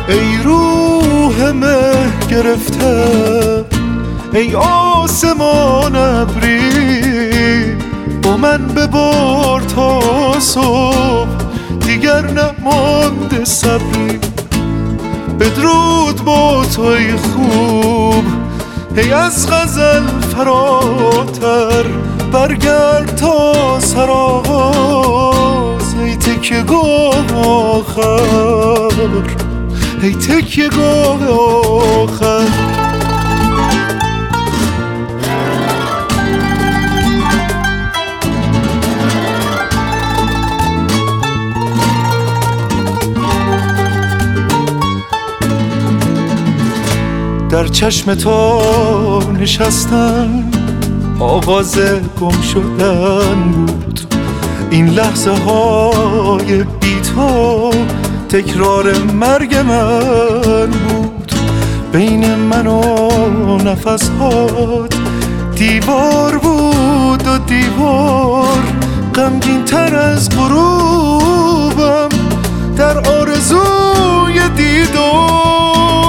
ای روح مه گرفته، ای آسمان ابری، با من ببار تا صبح، دیگر نمانده صبری. بدرود با توی خوب، ای از غزل فراتر، برگرد تا سرآغاز، ای تکیه گاه آخر، ای تکیه گاه آخر. در چشم تو نشستن آواز گم شدن بود، این لحظه های بی تو تکرار مرگ من بود. بین من و نفس‌هات دیوار بود و دیوار غمگین تر از غروبم در آرزوی دیدار.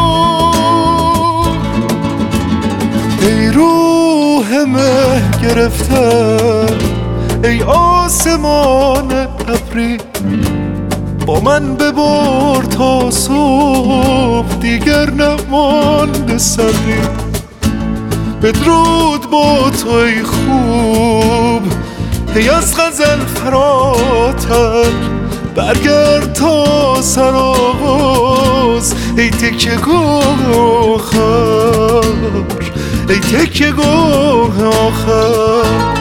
ای روح مه گرفته، ای آسمان ابری، با من ببار تا صبح، دیگر نمانده صبری. بدرود با توی خوب، ای از غزل فراتر، برگرد تا سرآغاز، ای تکیه گاه آخر، ای تکیه گاه آخر.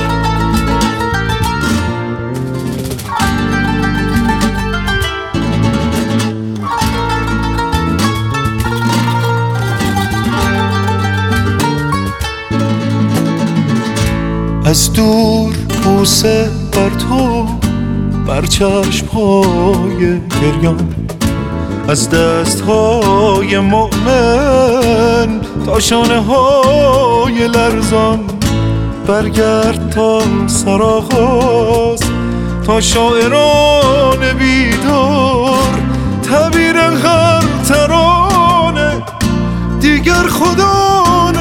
از دور بوسه بر تو، بر چشم‌های گریان، از دست‌های مؤمن تا شانه‌های لرزان، برگرد تا سرآغاز، تا شاعران بیدار، تعبیر هر ترانه، دیگر خدا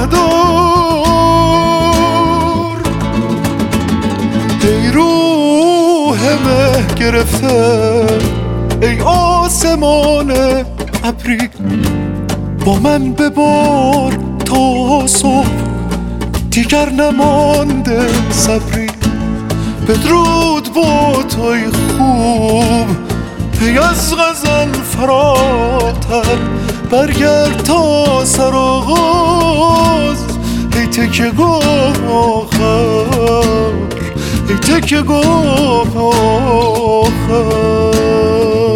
نگهدار. ای روح مه گرفته، ای آسمان ابری، با من ببار تا صبح، دیگر نمانده صبری. بدرود با توی خوب، ای از غزل فراتر، برگرد تا سرآغاز، ای تکیه گاه آخر، ای تکیه گاه آخر.